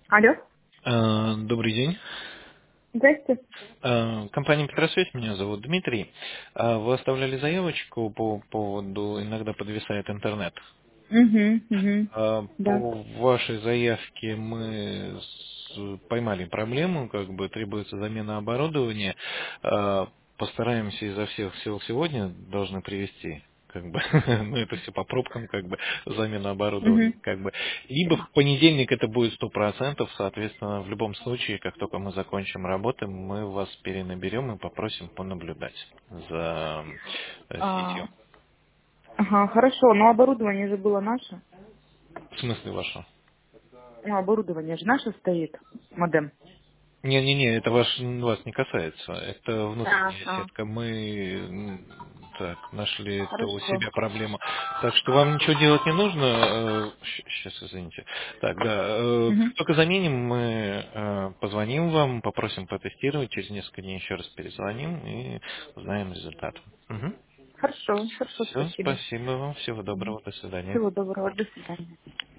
Алло. Добрый день. Здрасте. Компания «Петросвязь», меня зовут Дмитрий. Вы оставляли заявочку по поводу «Иногда подвисает интернет». Угу. Да. По вашей заявке мы поймали проблему, как бы требуется замена оборудования. Постараемся изо всех сил сегодня должны привести, как бы, ну это все по пробкам, как бы, замена Угу. оборудования, как бы. Либо в понедельник это будет 100%, соответственно, в любом случае, как только мы закончим работы, мы вас перенаберем и попросим понаблюдать за сетью. Ага, хорошо, но оборудование же было наше. В смысле вашего? Ну, оборудование же наше стоит. Модем. Не-не-не, это вас не касается. Это А, внутренняя а, сетка. Мы так нашли это у хорошо. себя проблему. Так что вам ничего делать не нужно. Сейчас, извините. Так, да. Угу. Как только заменим, мы позвоним вам, попросим потестировать. Через несколько дней еще раз перезвоним и узнаем результат. Хорошо, хорошо, Все, спасибо. спасибо вам. Всего Мгм. доброго. До свидания. Всего доброго, до свидания.